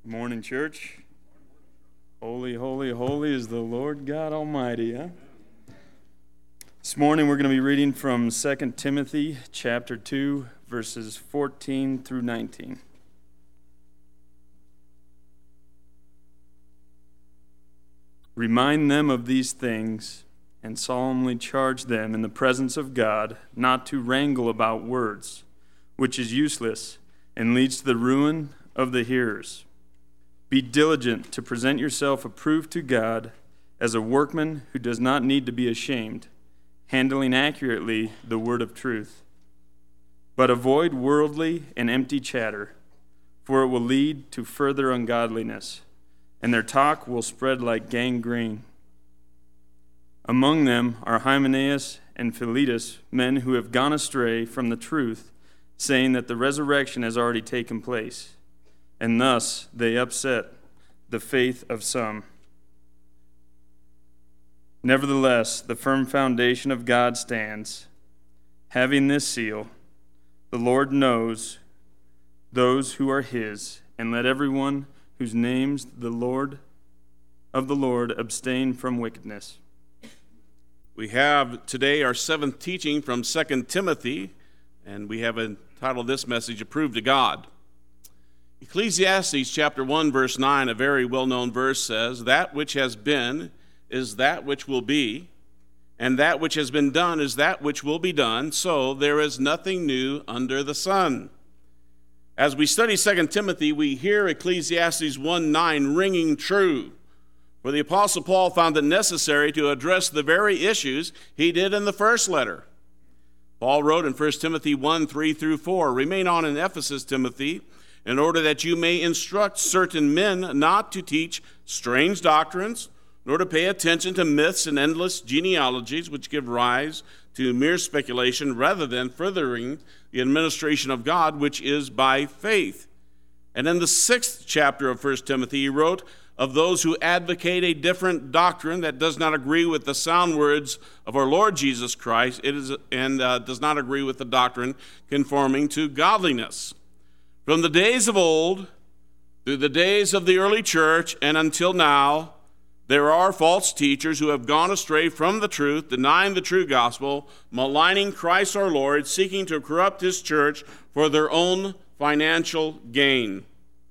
Good morning, church. Holy, holy, holy is the Lord God Almighty. This morning we're going to be reading from 2 Timothy chapter 2, verses 14 through 19. Remind them of these things and solemnly charge them in the presence of God not to wrangle about words, which is useless and leads to the ruin of the hearers. Be diligent to present yourself approved to God as a workman who does not need to be ashamed, handling accurately the word of truth. But avoid worldly and empty chatter, for it will lead to further ungodliness, and their talk will spread like gangrene. Among them are Hymenaeus and Philetus, men who have gone astray from the truth, saying that the resurrection has already taken place, and thus they upset the faith of some. Nevertheless, the firm foundation of God stands, having this seal: the Lord knows those who are his, and let everyone whose name's the Lord of the Lord abstain from wickedness. We have today our seventh teaching from 2 Timothy, and we have entitled this message, Approved to God. Ecclesiastes chapter 1, verse 9, a very well-known verse, says, "That which has been is that which will be, and that which has been done is that which will be done, so there is nothing new under the sun." As we study 2 Timothy, we hear Ecclesiastes 1:9 ringing true, for the Apostle Paul found it necessary to address the very issues he did in the first letter. Paul wrote in 1 Timothy 1:3-4, "Remain on in Ephesus, Timothy, in order that you may instruct certain men not to teach strange doctrines, nor to pay attention to myths and endless genealogies which give rise to mere speculation rather than furthering the administration of God, which is by faith." And in the 6th chapter of 1 Timothy, he wrote of those who advocate a different doctrine that does not agree with the sound words of our Lord Jesus Christ, does not agree with the doctrine conforming to godliness. From the days of old, through the days of the early church, and until now, there are false teachers who have gone astray from the truth, denying the true gospel, maligning Christ our Lord, seeking to corrupt his church for their own financial gain.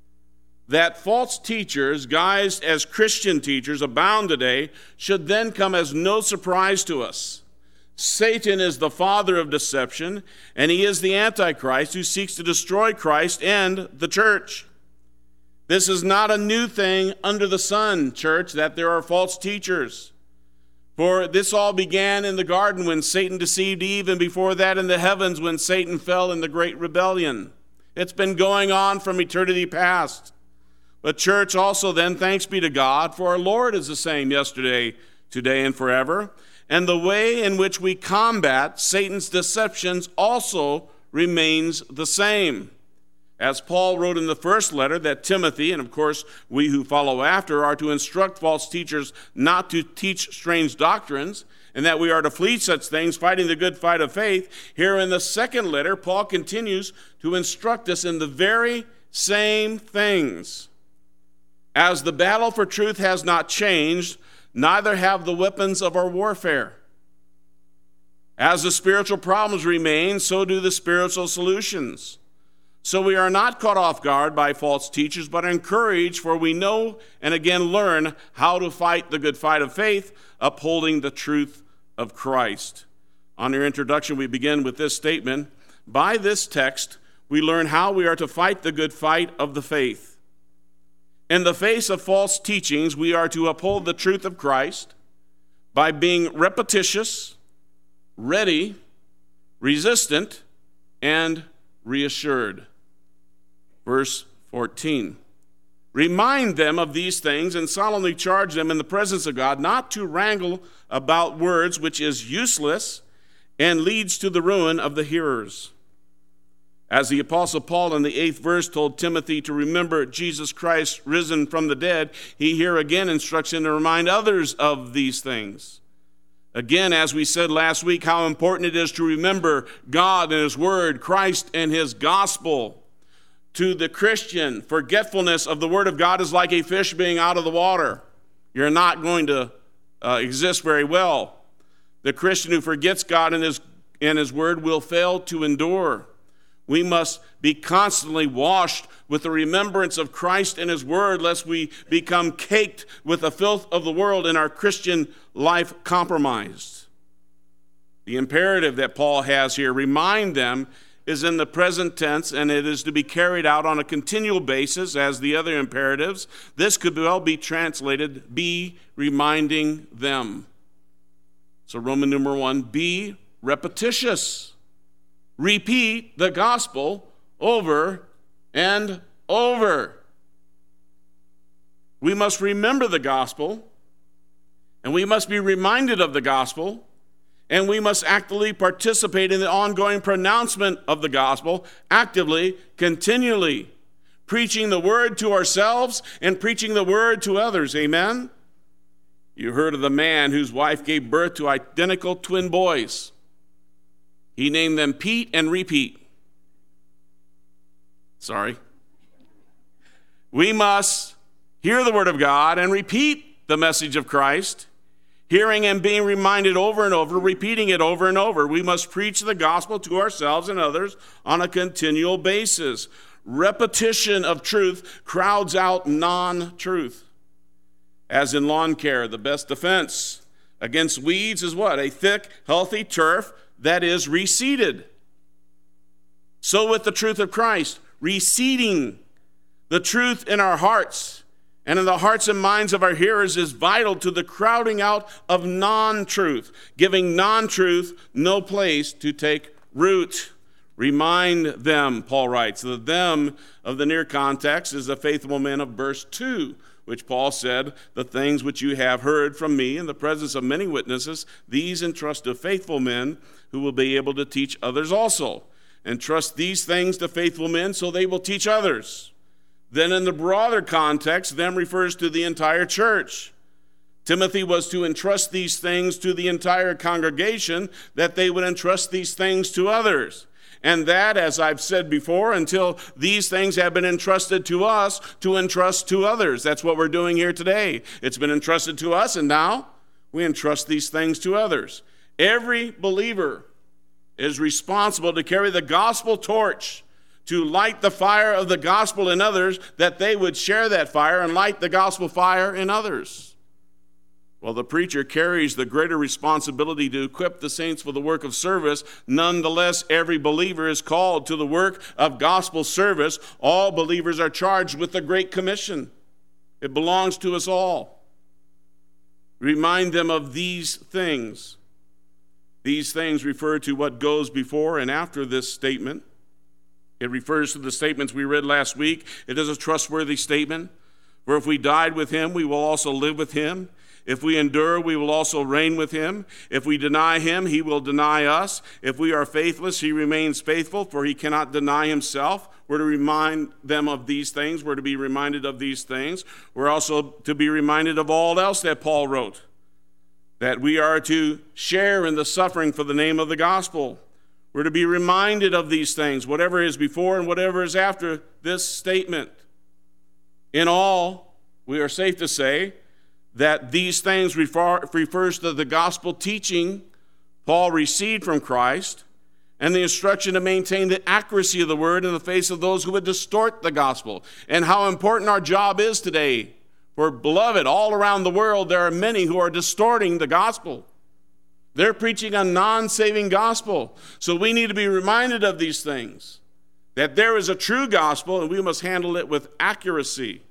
That false teachers, guised as Christian teachers, abound today should then come as no surprise to us. Satan is the father of deception, and he is the Antichrist who seeks to destroy Christ and the church. This is not a new thing under the sun, church, that there are false teachers. For this all began in the garden when Satan deceived Eve, and before that in the heavens when Satan fell in the great rebellion. It's been going on from eternity past. But church, also then, thanks be to God, for our Lord is the same yesterday, today, and forever. And the way in which we combat Satan's deceptions also remains the same. As Paul wrote in the first letter that Timothy, and of course we who follow after, are to instruct false teachers not to teach strange doctrines, and that we are to flee such things, fighting the good fight of faith. Here in the second letter, Paul continues to instruct us in the very same things. As the battle for truth has not changed, neither have the weapons of our warfare. As the spiritual problems remain, so do the spiritual solutions. So we are not caught off guard by false teachers, but encouraged, for we know and again learn how to fight the good fight of faith, upholding the truth of Christ. On your introduction, we begin with this statement: by this text, we learn how we are to fight the good fight of the faith. In the face of false teachings, we are to uphold the truth of Christ by being repetitious, ready, resistant, and reassured. Verse 14. Remind them of these things and solemnly charge them in the presence of God not to wrangle about words, which is useless and leads to the ruin of the hearers. As the Apostle Paul in the 8th verse told Timothy to remember Jesus Christ risen from the dead, he here again instructs him to remind others of these things. Again, as we said last week, how important it is to remember God and his word, Christ and his gospel. To the Christian, forgetfulness of the Word of God is like a fish being out of the water. You're not going to exist very well. The Christian who forgets God and His Word will fail to endure. We must be constantly washed with the remembrance of Christ and His Word, lest we become caked with the filth of the world and our Christian life compromised. The imperative that Paul has here, remind them, is in the present tense, and it is to be carried out on a continual basis as the other imperatives. This could well be translated, be reminding them. So Roman numeral 1, be repetitious. Repeat the gospel over and over. We must remember the gospel, and we must be reminded of the gospel, and we must actively participate in the ongoing pronouncement of the gospel, actively, continually, preaching the word to ourselves and preaching the word to others. Amen? You heard of the man whose wife gave birth to identical twin boys. He named them Pete and Repeat. Sorry. We must hear the word of God and repeat the message of Christ, hearing and being reminded over and over, repeating it over and over. We must preach the gospel to ourselves and others on a continual basis. Repetition of truth crowds out non-truth. As in lawn care, the best defense against weeds is what? A thick, healthy turf that is reseeded. So with the truth of Christ, reseeding the truth in our hearts and in the hearts and minds of our hearers is vital to the crowding out of non-truth, giving non-truth no place to take root. Remind them, Paul writes. The them of the near context is the faithful men of verse 2, which Paul said, the things which you have heard from me in the presence of many witnesses, these entrust to faithful men who will be able to teach others also. Entrust these things to faithful men so they will teach others. Then in the broader context, them refers to the entire church. Timothy was to entrust these things to the entire congregation, that they would entrust these things to others. And that, as I've said before, until these things have been entrusted to us, to entrust to others. That's what we're doing here today. It's been entrusted to us, and now we entrust these things to others. Every believer is responsible to carry the gospel torch, to light the fire of the gospel in others, that they would share that fire and light the gospel fire in others. Well, the preacher carries the greater responsibility to equip the saints for the work of service. Nonetheless, every believer is called to the work of gospel service. All believers are charged with the Great Commission. It belongs to us all. Remind them of these things. These things refer to what goes before and after this statement. It refers to the statements we read last week. It is a trustworthy statement. For if we died with him, we will also live with him. If we endure, we will also reign with him. If we deny him, he will deny us. If we are faithless, he remains faithful, for he cannot deny himself. We're to remind them of these things. We're to be reminded of these things. We're also to be reminded of all else that Paul wrote, that we are to share in the suffering for the name of the gospel. We're to be reminded of these things, whatever is before and whatever is after this statement. In all, we are safe to say that these things refers to the gospel teaching Paul received from Christ and the instruction to maintain the accuracy of the word in the face of those who would distort the gospel, and how important our job is today. For beloved, all around the world there are many who are distorting the gospel. They're preaching a non-saving gospel. So we need to be reminded of these things, that there is a true gospel and we must handle it with accuracy.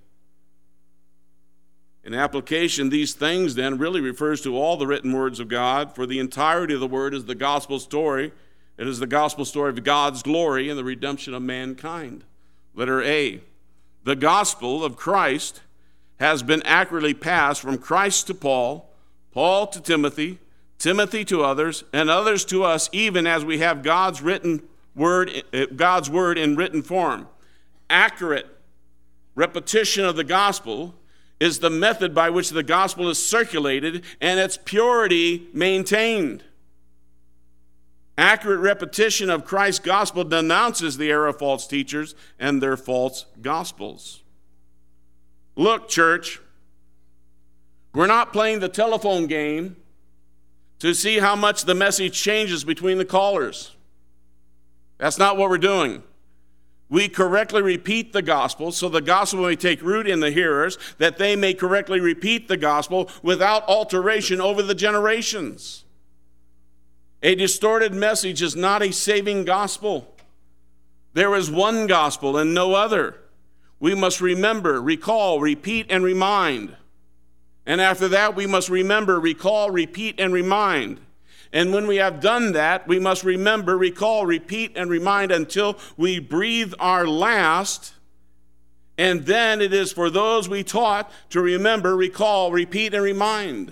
In application, these things then really refers to all the written words of God, for the entirety of the word is the gospel story. It is the gospel story of God's glory and the redemption of mankind. Letter A, the gospel of Christ has been accurately passed from Christ to Paul, Paul to Timothy, Timothy to others, and others to us, even as we have God's word in written form. Accurate repetition of the gospel is the method by which the gospel is circulated and its purity maintained. Accurate repetition of Christ's gospel denounces the error of false teachers and their false gospels. Look, church, we're not playing the telephone game to see how much the message changes between the callers. That's not what we're doing. We correctly repeat the gospel so the gospel may take root in the hearers, that they may correctly repeat the gospel without alteration over the generations. A distorted message is not a saving gospel. There is one gospel and no other. We must remember, recall, repeat, and remind. And after that, we must remember, recall, repeat, and remind. And when we have done that, we must remember, recall, repeat, and remind until we breathe our last. And then it is for those we taught to remember, recall, repeat, and remind.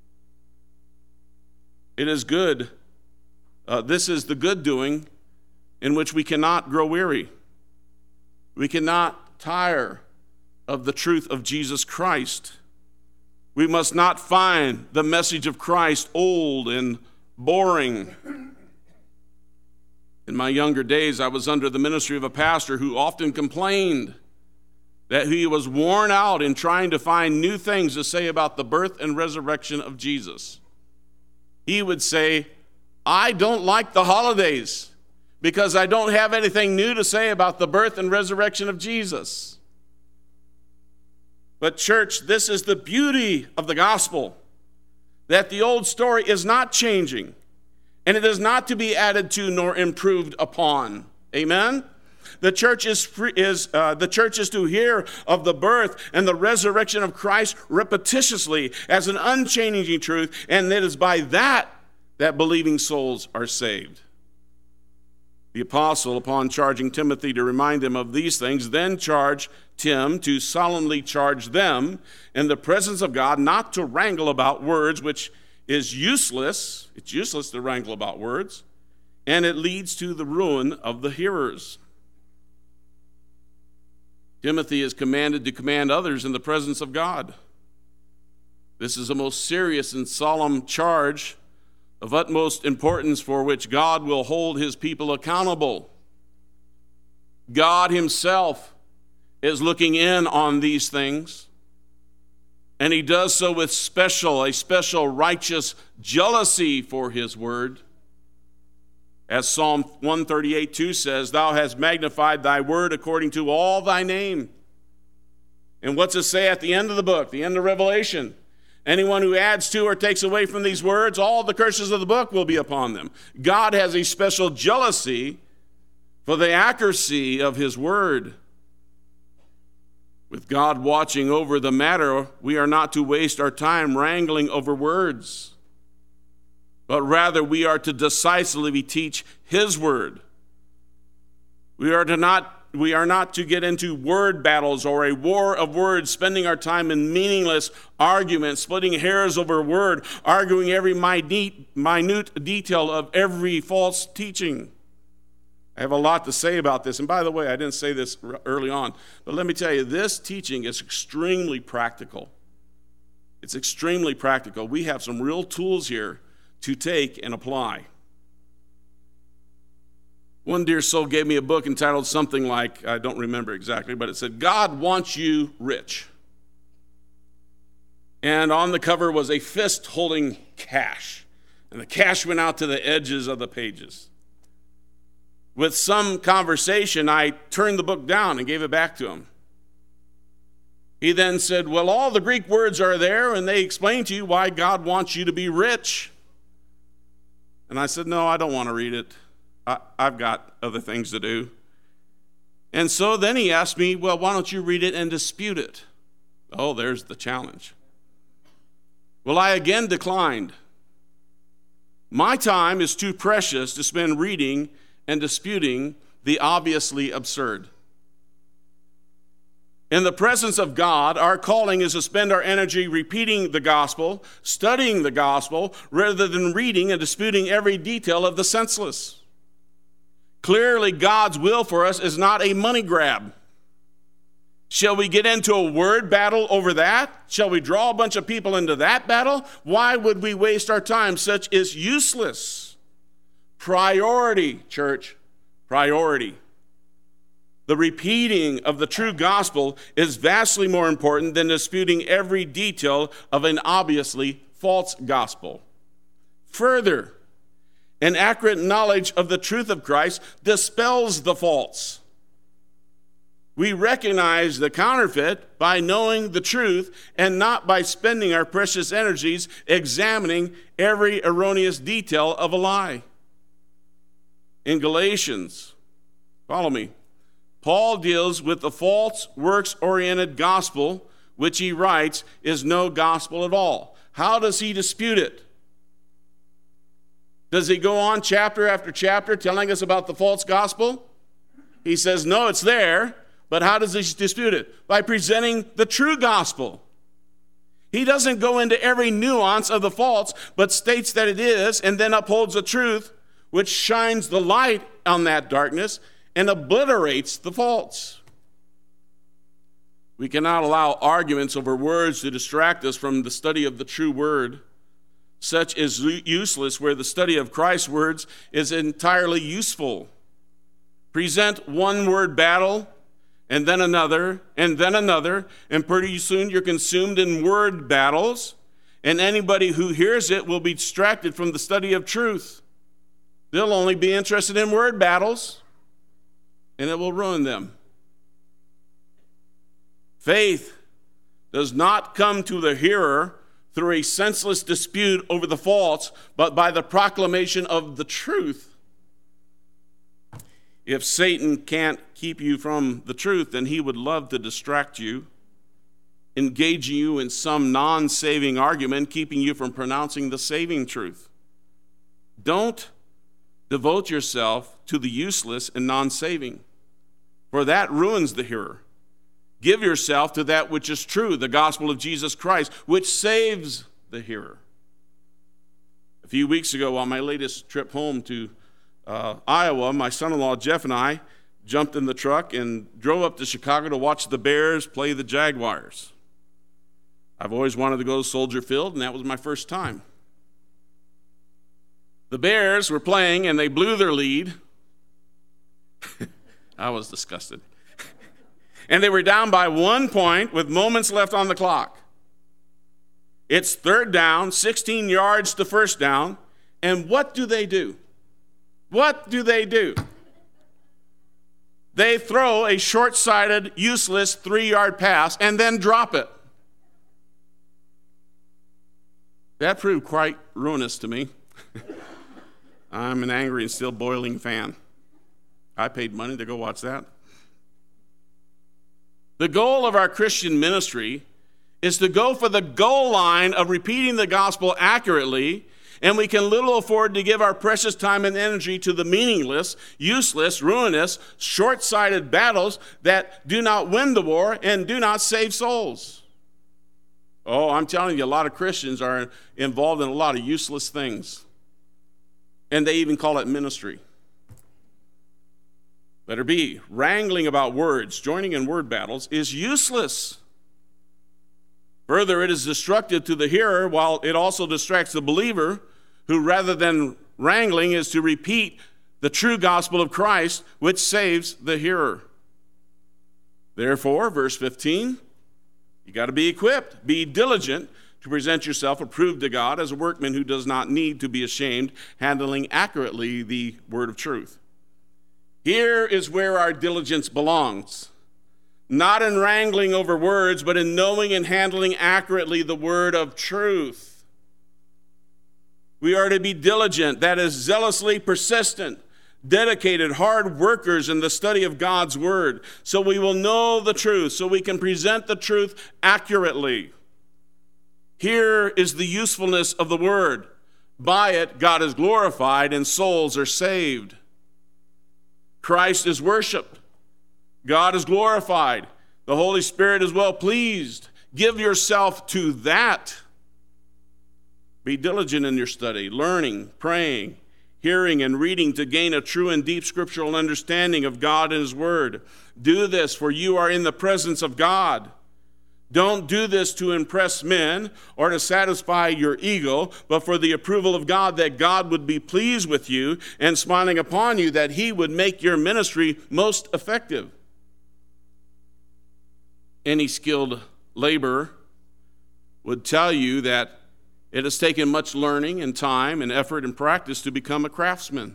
It is good. This is the good doing in which we cannot grow weary. We cannot tire of the truth of Jesus Christ. We must not find the message of Christ old and boring. In my younger days, I was under the ministry of a pastor who often complained that he was worn out in trying to find new things to say about the birth and resurrection of Jesus. He would say, I don't like the holidays because I don't have anything new to say about the birth and resurrection of Jesus. But church, this is the beauty of the gospel, that the old story is not changing, and it is not to be added to nor improved upon. Amen? The church is to hear of the birth and the resurrection of Christ repetitiously as an unchanging truth, and it is by that believing souls are saved. The apostle, upon charging Timothy to remind him of these things, then charged Tim to solemnly charge them in the presence of God not to wrangle about words, which is useless. It's useless to wrangle about words, and it leads to the ruin of the hearers. Timothy is commanded to command others in the presence of God. This is a most serious and solemn charge of utmost importance for which God will hold his people accountable. God himself is looking in on these things, and he does so with a special righteous jealousy for his word. As Psalm 138:2 says, thou hast magnified thy word according to all thy name. And what's it say at the end of the book, the end of Revelation? Anyone who adds to or takes away from these words, all the curses of the book will be upon them. God has a special jealousy for the accuracy of his word. With God watching over the matter, we are not to waste our time wrangling over words, but rather we are to decisively teach his word. We are not to get into word battles or a war of words, spending our time in meaningless arguments, splitting hairs over a word, arguing every minute detail of every false teaching. I have a lot to say about this. And by the way, I didn't say this early on, but let me tell you, this teaching is extremely practical. It's extremely practical. We have some real tools here to take and apply. One dear soul gave me a book entitled something like, I don't remember exactly, but it said, God Wants You Rich. And on the cover was a fist holding cash. And the cash went out to the edges of the pages. With some conversation, I turned the book down and gave it back to him. He then said, well, all the Greek words are there, and they explain to you why God wants you to be rich. And I said, no, I don't want to read it. I've got other things to do. And so then he asked me, well, why don't you read it and dispute it? Oh, there's the challenge. Well, I again declined. My time is too precious to spend reading and disputing the obviously absurd. In the presence of God, our calling is to spend our energy repeating the gospel, studying the gospel, rather than reading and disputing every detail of the senseless. Clearly, God's will for us is not a money grab. Shall we get into a word battle over that? Shall we draw a bunch of people into that battle? Why would we waste our time? Such is useless. Priority, church, priority. The repeating of the true gospel is vastly more important than disputing every detail of an obviously false gospel. Further, an accurate knowledge of the truth of Christ dispels the false. We recognize the counterfeit by knowing the truth and not by spending our precious energies examining every erroneous detail of a lie. In Galatians, follow me, Paul deals with the false works-oriented gospel, which he writes is no gospel at all. How does he dispute it? Does he go on chapter after chapter telling us about the false gospel? He says, no, it's there, but how does he dispute it? By presenting the true gospel. He doesn't go into every nuance of the false, but states that it is, and then upholds the truth, which shines the light on that darkness and obliterates the false. We cannot allow arguments over words to distract us from the study of the true word. Such is useless where the study of Christ's words is entirely useful. Present one word battle, and then another, and pretty soon you're consumed in word battles, and anybody who hears it will be distracted from the study of truth. They'll only be interested in word battles, and it will ruin them. Faith does not come to the hearer through a senseless dispute over the false, but by the proclamation of the truth. If Satan can't keep you from the truth, then he would love to distract you, engaging you in some non-saving argument, keeping you from pronouncing the saving truth. Don't devote yourself to the useless and non-saving, for that ruins the hearer. Give yourself to that which is true, the gospel of Jesus Christ, which saves the hearer. A few weeks ago, on my latest trip home to Iowa, my son-in-law Jeff and I jumped in the truck and drove up to Chicago to watch the Bears play the Jaguars. I've always wanted to go to Soldier Field, and that was my first time. The Bears were playing, and they blew their lead. I was disgusted. And they were down by 1 point with moments left on the clock. It's third down, 16 yards to first down, and what do? What do? They throw a short-sighted, useless 3-yard pass and then drop it. That proved quite ruinous to me. I'm an angry and still boiling fan. I paid money to go watch that. The goal of our Christian ministry is to go for the goal line of repeating the gospel accurately, and we can little afford to give our precious time and energy to the meaningless, useless, ruinous, short-sighted battles that do not win the war and do not save souls. Oh, I'm telling you, a lot of Christians are involved in a lot of useless things, and they even call it ministry. Letter B, wrangling about words, joining in word battles, is useless. Further, it is destructive to the hearer, while it also distracts the believer, who rather than wrangling is to repeat the true gospel of Christ, which saves the hearer. Therefore, verse 15, you got to be equipped, be diligent to present yourself approved to God as a workman who does not need to be ashamed, handling accurately the word of truth. Here is where our diligence belongs. Not in wrangling over words, but in knowing and handling accurately the word of truth. We are to be diligent, that is, zealously persistent, dedicated, hard workers in the study of God's word, so we will know the truth, so we can present the truth accurately. Here is the usefulness of the word. By it, God is glorified and souls are saved. Christ is worshiped. God is glorified. The Holy Spirit is well pleased. Give yourself to that. Be diligent in your study, learning, praying, hearing, and reading to gain a true and deep scriptural understanding of God and His Word. Do this, for you are in the presence of God. Don't do this to impress men or to satisfy your ego, but for the approval of God, that God would be pleased with you and smiling upon you, that he would make your ministry most effective. Any skilled laborer would tell you that it has taken much learning and time and effort and practice to become a craftsman.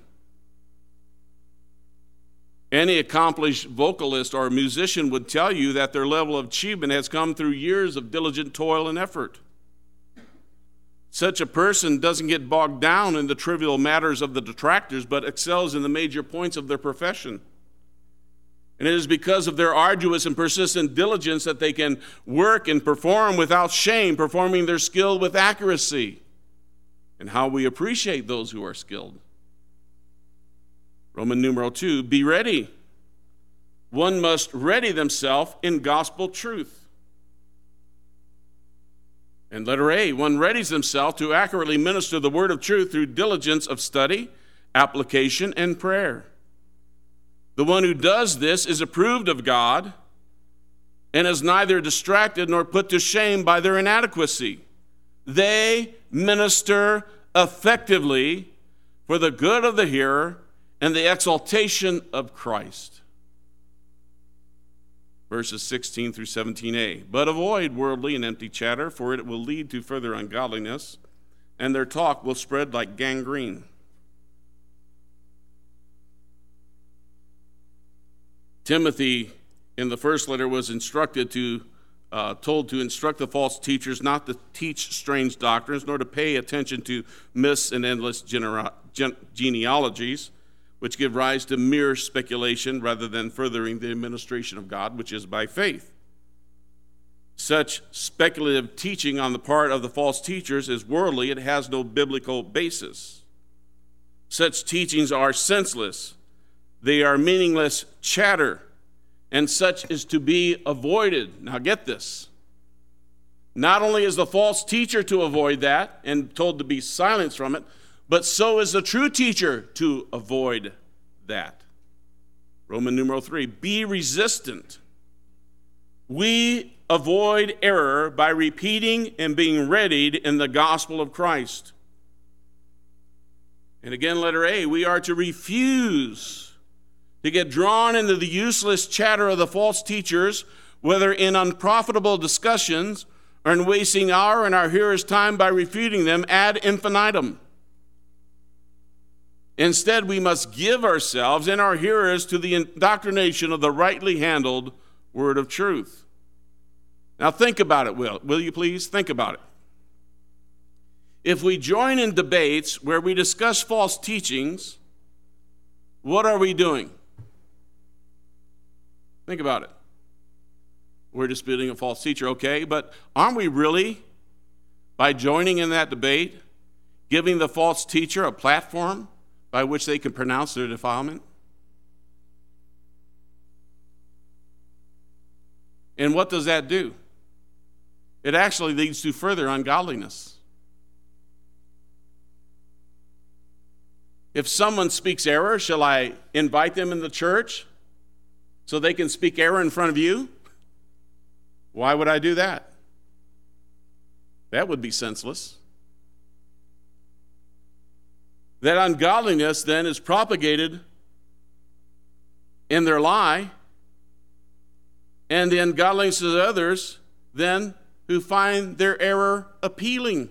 Any accomplished vocalist or musician would tell you that their level of achievement has come through years of diligent toil and effort. Such a person doesn't get bogged down in the trivial matters of the detractors, but excels in the major points of their profession. And it is because of their arduous and persistent diligence that they can work and perform without shame, performing their skill with accuracy. And how we appreciate those who are skilled. Roman numeral 2, be ready. One must ready themselves in gospel truth. And letter A, one readies himself to accurately minister the word of truth through diligence of study, application, and prayer. The one who does this is approved of God and is neither distracted nor put to shame by their inadequacy. They minister effectively for the good of the hearer and the exaltation of Christ. Verses 16 through 17a. But avoid worldly and empty chatter, for it will lead to further ungodliness, and their talk will spread like gangrene. Timothy, in the first letter, was told to instruct the false teachers not to teach strange doctrines, nor to pay attention to myths and endless genealogies, which give rise to mere speculation rather than furthering the administration of God, which is by faith. Such speculative teaching on the part of the false teachers is worldly. It has no biblical basis. Such teachings are senseless. They are meaningless chatter, and such is to be avoided. Now get this. Not only is the false teacher to avoid that and told to be silenced from it, but so is the true teacher to avoid that. Roman numeral 3, be resistant. We avoid error by repeating and being readied in the gospel of Christ. And again, letter A, we are to refuse to get drawn into the useless chatter of the false teachers, whether in unprofitable discussions or in wasting our and our hearers' time by refuting them ad infinitum. Instead, we must give ourselves and our hearers to the indoctrination of the rightly handled word of truth. Now think about it, will you please? Think about it. If we join in debates where we discuss false teachings, what are we doing? Think about it. We're disputing a false teacher, okay, but aren't we really, by joining in that debate, giving the false teacher a platform by which they can pronounce their defilement? And what does that do? It actually leads to further ungodliness. If someone speaks error, shall I invite them in the church so they can speak error in front of you? Why would I do that? That would be senseless. That ungodliness then is propagated in their lie, and the ungodliness of others then who find their error appealing.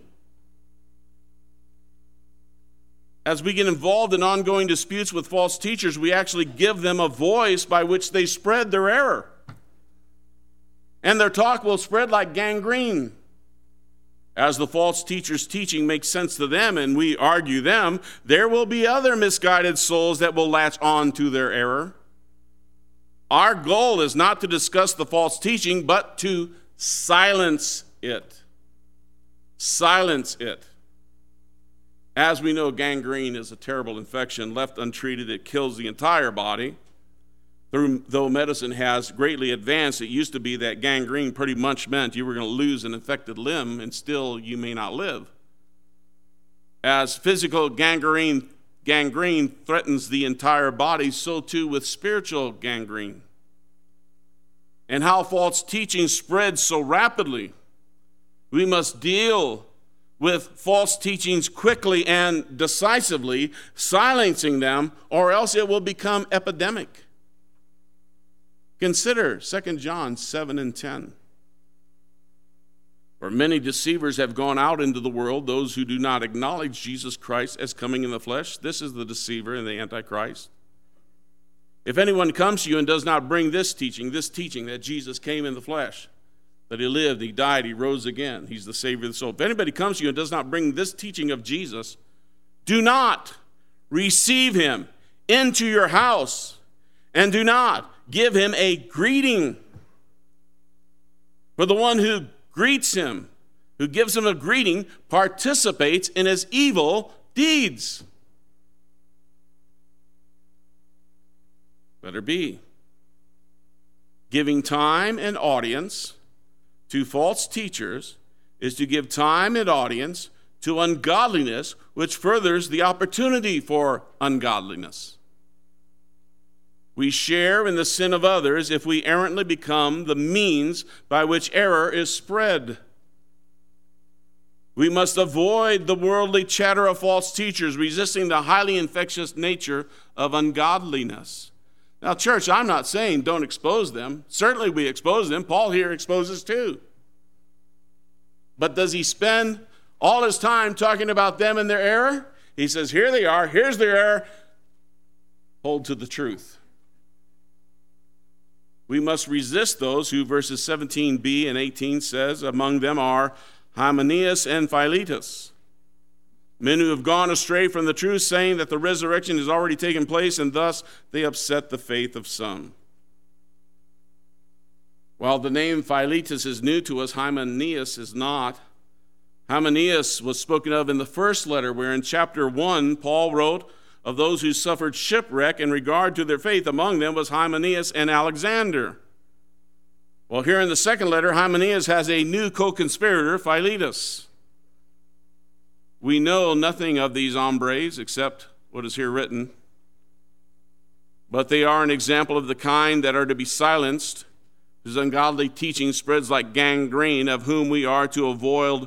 As we get involved in ongoing disputes with false teachers, we actually give them a voice by which they spread their error. And their talk will spread like gangrene. As the false teacher's teaching makes sense to them and we argue them, there will be other misguided souls that will latch on to their error. Our goal is not to discuss the false teaching, but to silence it. Silence it. As we know, gangrene is a terrible infection. Left untreated, it kills the entire body. Though medicine has greatly advanced, it used to be that gangrene pretty much meant you were going to lose an infected limb and still you may not live. As physical gangrene threatens the entire body, so too with spiritual gangrene. and how false teaching spreads so rapidly. We must deal with false teachings quickly and decisively, silencing them, or else it will become epidemic. Consider 2 John 7 and 10. For many deceivers have gone out into the world, those who do not acknowledge Jesus Christ as coming in the flesh. This is the deceiver and the Antichrist. If anyone comes to you and does not bring this teaching that Jesus came in the flesh, that he lived, he died, he rose again, he's the Savior of the soul. If anybody comes to you and does not bring this teaching of Jesus, do not receive him into your house, and do not give him a greeting. For the one who greets him, who gives him a greeting, participates in his evil deeds. Letter B. Giving time and audience to false teachers is to give time and audience to ungodliness, which furthers the opportunity for ungodliness. We share in the sin of others if we errantly become the means by which error is spread. We must avoid the worldly chatter of false teachers, resisting the highly infectious nature of ungodliness. Now, church, I'm not saying don't expose them. Certainly we expose them. Paul here exposes too. But does he spend all his time talking about them and their error? He says, here they are, here's their error. Hold to the truth. We must resist those who, verses 17b and 18 says, among them are Hymenaeus and Philetus, men who have gone astray from the truth, saying that the resurrection has already taken place, and thus they upset the faith of some. While the name Philetus is new to us, Hymenaeus is not. Hymenaeus was spoken of in the first letter, where in chapter 1, Paul wrote of those who suffered shipwreck in regard to their faith. Among them was Hymenaeus and Alexander. Well, here in the second letter, Hymenaeus has a new co-conspirator, Philetus. We know nothing of these hombres except what is here written, but they are an example of the kind that are to be silenced, whose ungodly teaching spreads like gangrene, with whom we are to avoid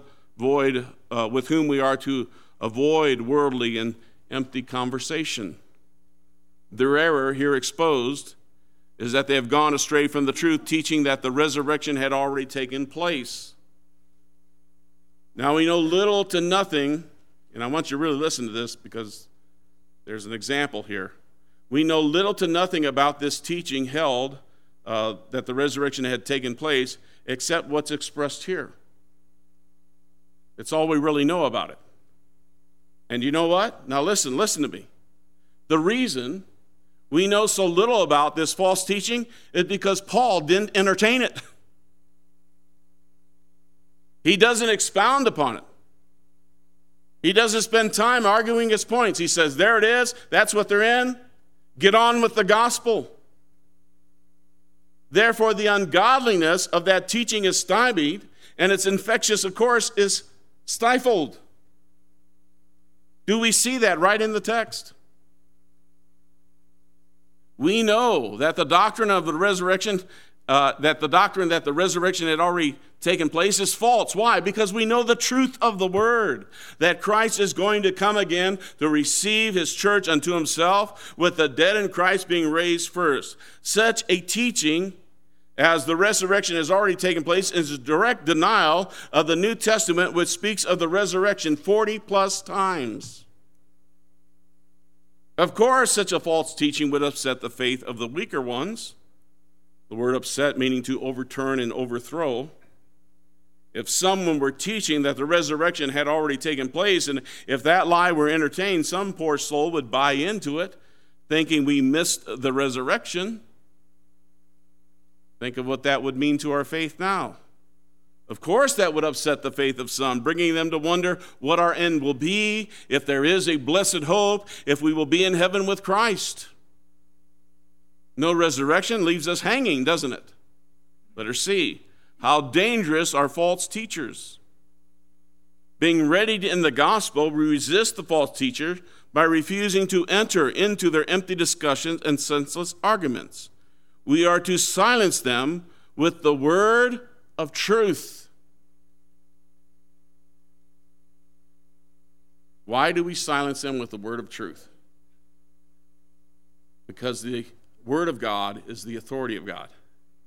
worldly and empty conversation. Their error here exposed is that they have gone astray from the truth, teaching that the resurrection had already taken place. Now we know little to nothing, and I want you to really listen to this because there's an example here. We know little to nothing about this teaching held that the resurrection had taken place, except what's expressed here. It's all we really know about it. And you know what? Now listen to me. The reason we know so little about this false teaching is because Paul didn't entertain it. He doesn't expound upon it. He doesn't spend time arguing his points. He says, there it is, that's what they're in. Get on with the gospel. Therefore, the ungodliness of that teaching is stymied, and its infectious, of course, is stifled. Do we see that right in the text? We know that the doctrine of the resurrection, that the resurrection had already taken place is false. Why? Because we know the truth of the word, that Christ is going to come again to receive his church unto himself, with the dead in Christ being raised first. Such a teaching as the resurrection has already taken place is a direct denial of the New Testament, which speaks of the resurrection 40 plus times. Of course, such a false teaching would upset the faith of the weaker ones. The word upset meaning to overturn and overthrow. If someone were teaching that the resurrection had already taken place, and if that lie were entertained, some poor soul would buy into it, thinking we missed the resurrection. Think of what that would mean to our faith now. Of course, that would upset the faith of some, bringing them to wonder what our end will be, if there is a blessed hope, if we will be in heaven with Christ. No resurrection leaves us hanging, doesn't it? Letter C, how dangerous are false teachers. Being ready in the gospel, we resist the false teacher by refusing to enter into their empty discussions and senseless arguments. We are to silence them with the word of truth. Why do we silence them with the word of truth? Because the word of God is the authority of God.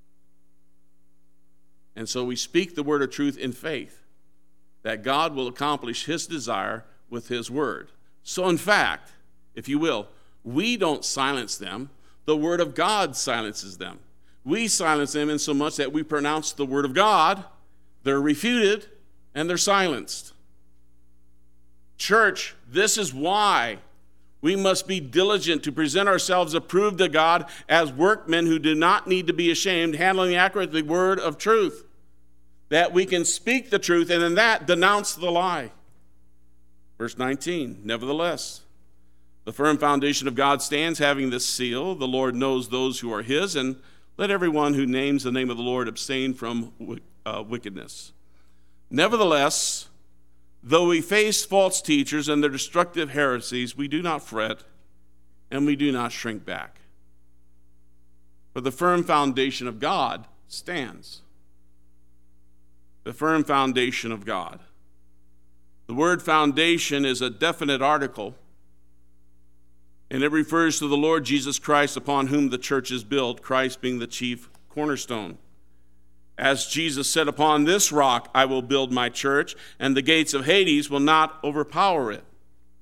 And so we speak the word of truth in faith that God will accomplish his desire with his word. So in fact, if you will, we don't silence them. The word of God silences them. We silence them in so much that we pronounce the word of God, they're refuted, and they're silenced. Church, this is why we must be diligent to present ourselves approved to God as workmen who do not need to be ashamed, handling accurately the word of truth, that we can speak the truth and in that denounce the lie. Verse 19, nevertheless, the firm foundation of God stands, having this seal: the Lord knows those who are his, and let everyone who names the name of the Lord abstain from wickedness. Nevertheless, though we face false teachers and their destructive heresies, we do not fret and we do not shrink back. For the firm foundation of God stands. The firm foundation of God. The word foundation is a definite article, and it refers to the Lord Jesus Christ, upon whom the church is built, Christ being the chief cornerstone. As Jesus said, upon this rock I will build my church, and the gates of Hades will not overpower it.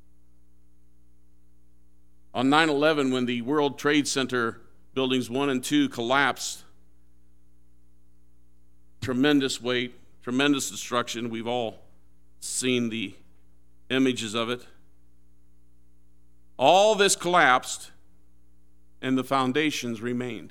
On 9/11, when the World Trade Center buildings 1 and 2 collapsed, tremendous weight, tremendous destruction. We've all seen the images of it. All this collapsed, and the foundations remained.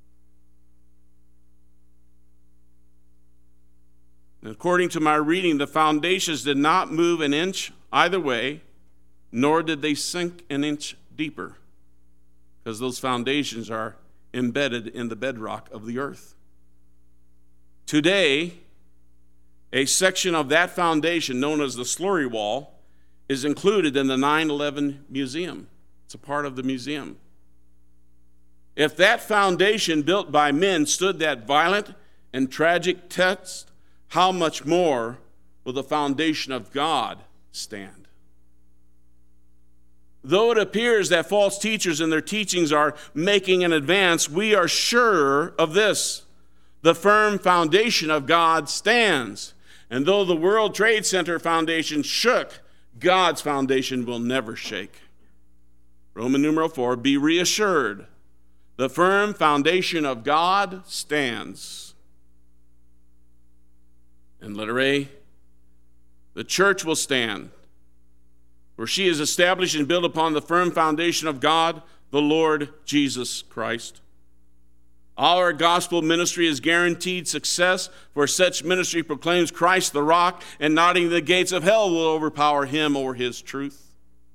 And according to my reading, the foundations did not move an inch either way, nor did they sink an inch deeper, because those foundations are embedded in the bedrock of the earth. Today, a section of that foundation, known as the slurry wall, is included in the 9/11 museum. It's a part of the museum. If that foundation built by men stood that violent and tragic test, how much more will the foundation of God stand? Though it appears that false teachers and their teachings are making an advance, we are sure of this: the firm foundation of God stands. And though the World Trade Center foundation shook, God's foundation will never shake. Roman numeral 4, be reassured. The firm foundation of God stands. And letter A, the church will stand, for she is established and built upon the firm foundation of God, the Lord Jesus Christ. Our gospel ministry is guaranteed success, for such ministry proclaims Christ the rock, and not even the gates of hell will overpower him or his truth.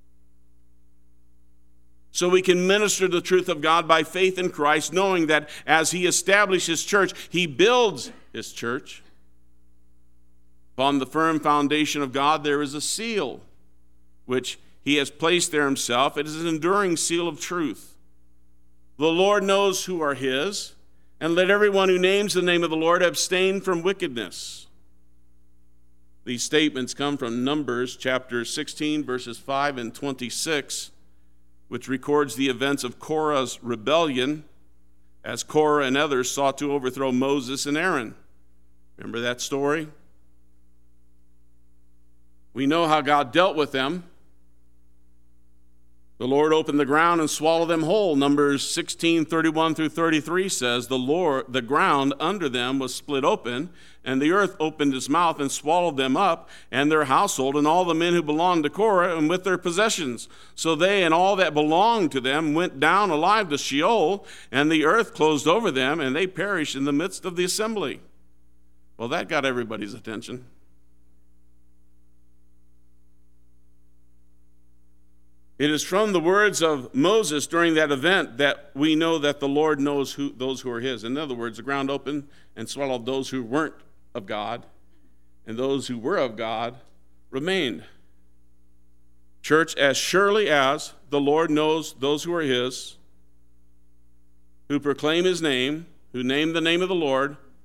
So we can minister the truth of God by faith in Christ, knowing that as he establishes his church, he builds his church. Upon the firm foundation of God, there is a seal, which he has placed there himself. It is an enduring seal of truth. The Lord knows who are his, and let everyone who names the name of the Lord abstain from wickedness. These statements come from Numbers chapter 16, verses 5 and 26, which records the events of Korah's rebellion as Korah and others sought to overthrow Moses and Aaron. Remember that story? We know how God dealt with them. The Lord opened the ground and swallowed them whole. Numbers 16:31 through 33 says, the ground under them was split open, and the earth opened its mouth and swallowed them up, and their household, and all the men who belonged to Korah, and with their possessions. So they and all that belonged to them went down alive to Sheol, and the earth closed over them, and they perished in the midst of the assembly. Well, that got everybody's attention. It is from the words of Moses during that event that we know that the Lord knows those who are his. In other words, the ground opened and swallowed those who weren't of God, and those who were of God remained. Church, as surely as the Lord knows those who are his, who proclaim his name, who name the name of the Lord,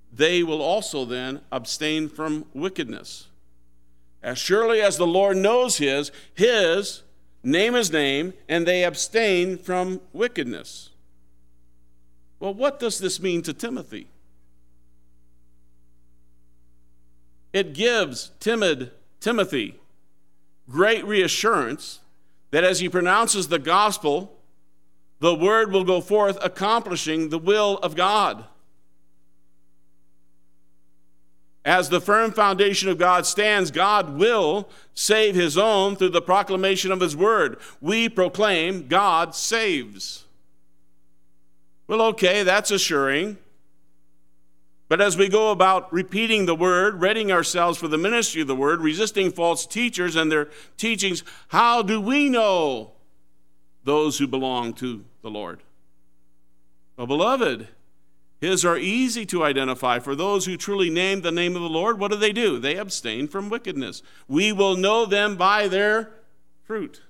they will also then abstain from wickedness. As surely as the Lord knows his name is name, and they abstain from wickedness. Well, what does this mean to Timothy? It gives timid Timothy great reassurance that as he pronounces the gospel, the word will go forth accomplishing the will of God. As the firm foundation of God stands, God will save his own through the proclamation of his word. We proclaim God saves. Well, okay, that's assuring. But as we go about repeating the word, readying ourselves for the ministry of the word, resisting false teachers and their teachings, how do we know those who belong to the Lord? Well, beloved, his are easy to identify. For those who truly name the name of the Lord, what do? They abstain from wickedness. We will know them by their fruit.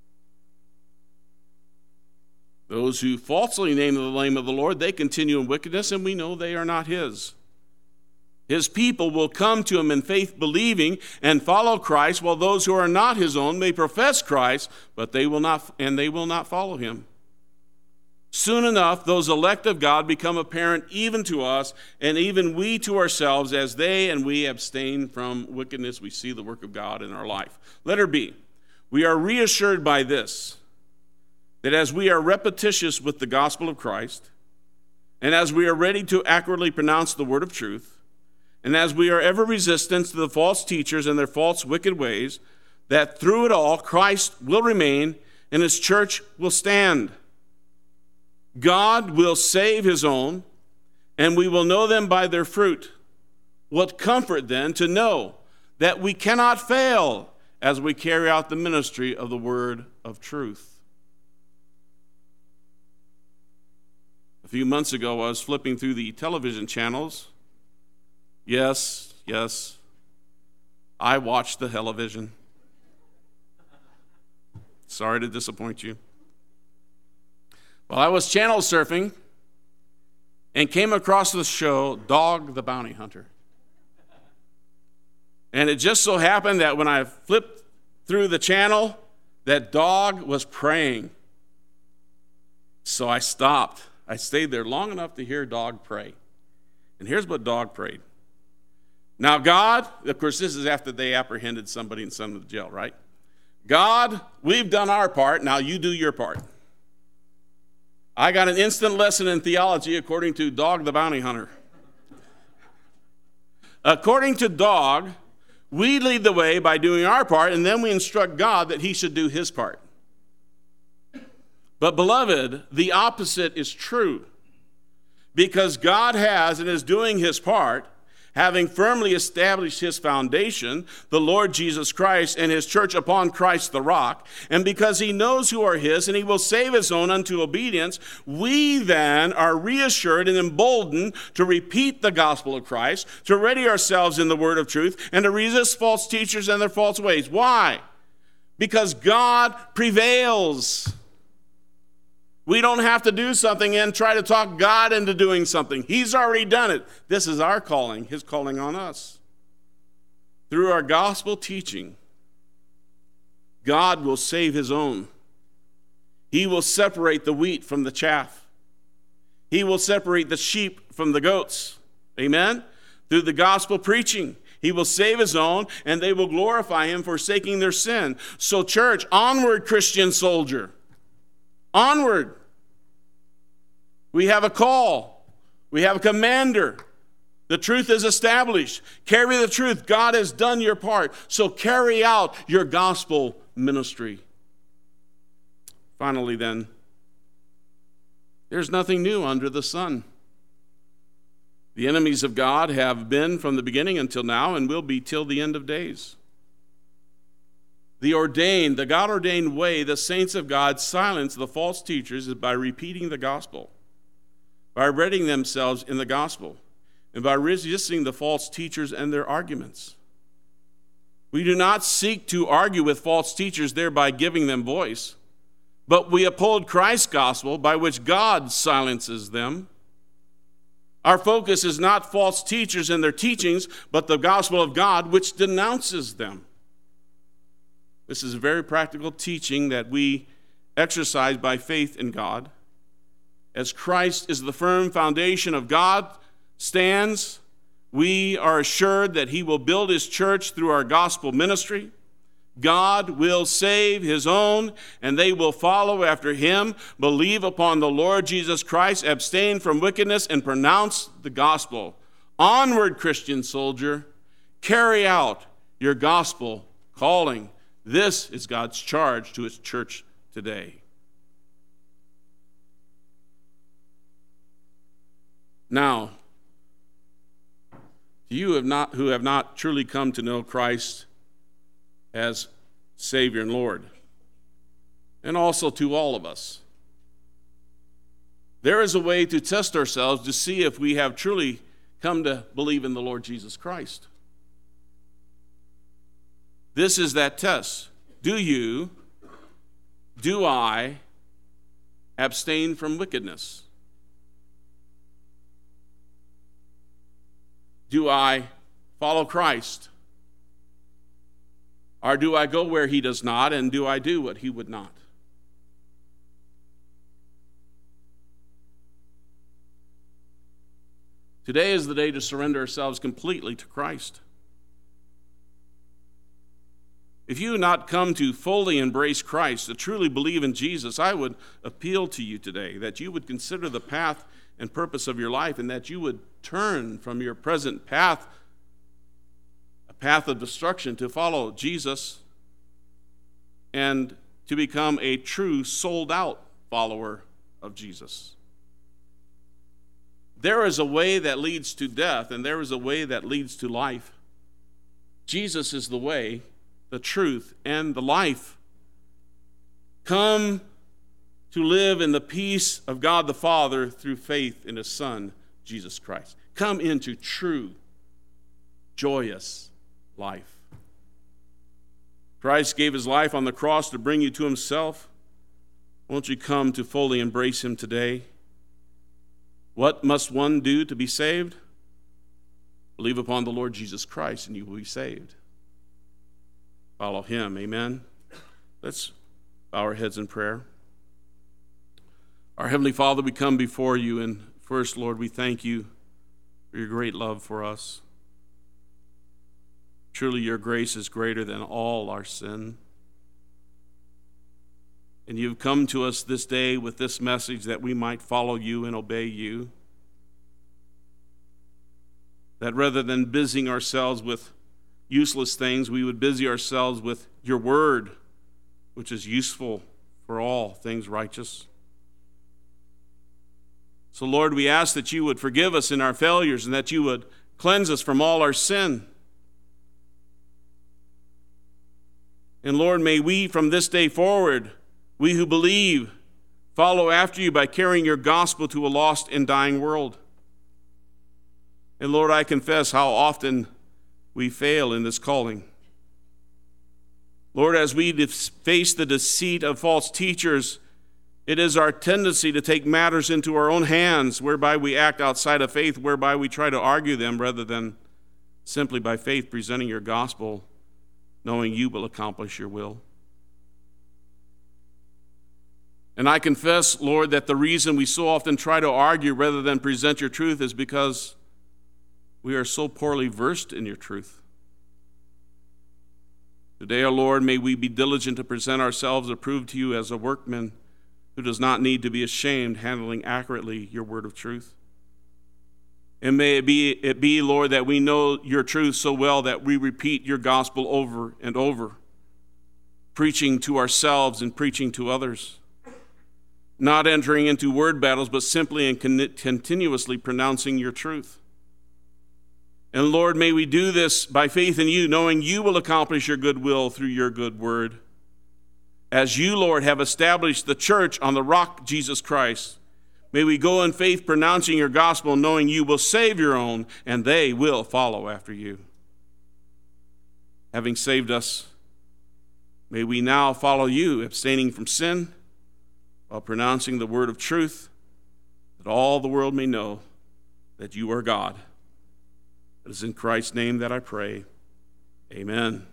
Those who falsely name the name of the Lord, they continue in wickedness, and we know they are not his. His people will come to him in faith believing and follow Christ, while those who are not his own may profess Christ, but they will not follow him. Soon enough, those elect of God become apparent even to us, and even we to ourselves, as they and we abstain from wickedness. We see the work of God in our life. Letter B, we are reassured by this, that as we are repetitious with the gospel of Christ, and as we are ready to accurately pronounce the word of truth, and as we are ever resistant to the false teachers and their false wicked ways, that through it all Christ will remain and his church will stand. God will save his own, and we will know them by their fruit. What comfort then to know that we cannot fail as we carry out the ministry of the word of truth. A few months ago, I was flipping through the television channels. Yes, I watched the television. Sorry to disappoint you. Well, I was channel surfing and came across the show Dog the Bounty Hunter. And it just so happened that when I flipped through the channel, that dog was praying. So I stopped. I stayed there long enough to hear dog pray. And here's what dog prayed. Now, God, of course, this is after they apprehended somebody and sent them to jail, right? God, we've done our part. Now you do your part. I got an instant lesson in theology according to Dog the Bounty Hunter. According to Dog, we lead the way by doing our part, and then we instruct God that he should do his part. But beloved, the opposite is true. Because God has and is doing his part, having firmly established his foundation, the Lord Jesus Christ, and his church upon Christ the rock, and because he knows who are his, and he will save his own unto obedience, we then are reassured and emboldened to repeat the gospel of Christ, to ready ourselves in the word of truth, and to resist false teachers and their false ways. Why? Because God prevails. We don't have to do something and try to talk God into doing something. He's already done it. This is our calling, his calling on us. Through our gospel teaching, God will save his own. He will separate the wheat from the chaff. He will separate the sheep from the goats. Amen? Through the gospel preaching, he will save his own, and they will glorify him, forsaking their sin. So, church, onward, Christian soldier. Onward. We have a call. We have a commander. The truth is established. Carry the truth. God has done your part. So carry out your gospel ministry. Finally, then, there's nothing new under the sun. The enemies of God have been from the beginning until now and will be till the end of days. The God-ordained way the saints of God silence the false teachers is by repeating the gospel, by readying themselves in the gospel, and by resisting the false teachers and their arguments. We do not seek to argue with false teachers, thereby giving them voice, but we uphold Christ's gospel by which God silences them. Our focus is not false teachers and their teachings, but the gospel of God, which denounces them. This is a very practical teaching that we exercise by faith in God. As Christ is the firm foundation of God stands, we are assured that he will build his church through our gospel ministry. God will save his own, and they will follow after him, believe upon the Lord Jesus Christ, abstain from wickedness, and pronounce the gospel. Onward, Christian soldier, carry out your gospel calling. This is God's charge to his church today. Now, to you who have not truly come to know Christ as Savior and Lord, and also to all of us, there is a way to test ourselves to see if we have truly come to believe in the Lord Jesus Christ. This is that test. Do I abstain from wickedness? Do I follow Christ? Or do I go where he does not, and do I do what he would not? Today is the day to surrender ourselves completely to Christ. If you have not come to fully embrace Christ, to truly believe in Jesus, I would appeal to you today that you would consider the path and purpose of your life, and that you would turn from your present path, a path of destruction, to follow Jesus and to become a true sold-out follower of Jesus. There is a way that leads to death, and there is a way that leads to life. Jesus is the way, the truth, and the life. Come to live in the peace of God the Father through faith in his Son, Jesus Christ. Come into true, joyous life. Christ gave his life on the cross to bring you to himself. Won't you come to fully embrace him today? What must one do to be saved? Believe upon the Lord Jesus Christ, and you will be saved. Follow him, amen? Let's bow our heads in prayer. Our Heavenly Father, we come before you, and first, Lord, we thank you for your great love for us. Truly, your grace is greater than all our sin. And you've come to us this day with this message that we might follow you and obey you. That rather than busying ourselves with useless things, we would busy ourselves with your word, which is useful for all things righteous. So, Lord, we ask that you would forgive us in our failures and that you would cleanse us from all our sin. And, Lord, may we from this day forward, we who believe, follow after you by carrying your gospel to a lost and dying world. And, Lord, I confess how often we fail in this calling. Lord, as we face the deceit of false teachers, it is our tendency to take matters into our own hands, whereby we act outside of faith, whereby we try to argue them rather than simply by faith presenting your gospel, knowing you will accomplish your will. And I confess, Lord, that the reason we so often try to argue rather than present your truth is because we are so poorly versed in your truth. Today, our Lord, may we be diligent to present ourselves approved to you as a workman who does not need to be ashamed, handling accurately your word of truth. And may it be, Lord, that we know your truth so well that we repeat your gospel over and over, preaching to ourselves and preaching to others, not entering into word battles, but simply and continuously pronouncing your truth. And Lord, may we do this by faith in you, knowing you will accomplish your good will through your good word. As you, Lord, have established the church on the rock, Jesus Christ, may we go in faith pronouncing your gospel, knowing you will save your own, and they will follow after you. Having saved us, may we now follow you, abstaining from sin, while pronouncing the word of truth, that all the world may know that you are God. It is in Christ's name that I pray. Amen.